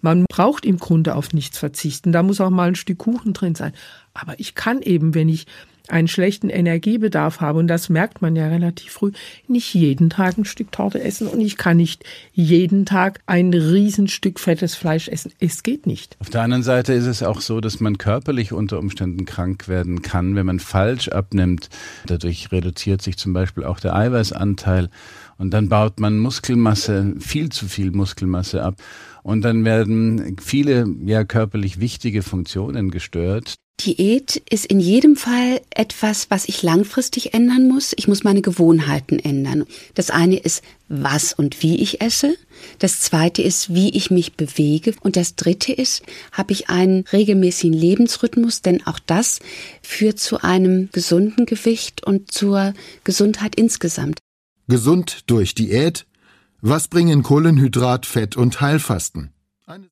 Man braucht im Grunde auf nichts verzichten. Da muss auch mal ein Stück Kuchen drin sein. Aber ich kann eben, wenn ich einen schlechten Energiebedarf habe, und das merkt man ja relativ früh, nicht jeden Tag ein Stück Torte essen und ich kann nicht jeden Tag ein Riesenstück fettes Fleisch essen. Es geht nicht. Auf der anderen Seite ist es auch so, dass man körperlich unter Umständen krank werden kann, wenn man falsch abnimmt. Dadurch reduziert sich zum Beispiel auch der Eiweißanteil und dann baut man Muskelmasse, viel zu viel Muskelmasse ab und dann werden viele körperlich wichtige Funktionen gestört. Diät ist in jedem Fall etwas, was ich langfristig ändern muss. Ich muss meine Gewohnheiten ändern. Das eine ist, was und wie ich esse. Das zweite ist, wie ich mich bewege. Und das dritte ist, habe ich einen regelmäßigen Lebensrhythmus, denn auch das führt zu einem gesunden Gewicht und zur Gesundheit insgesamt. Gesund durch Diät? Was bringen Kohlenhydrat, Fett und Heilfasten?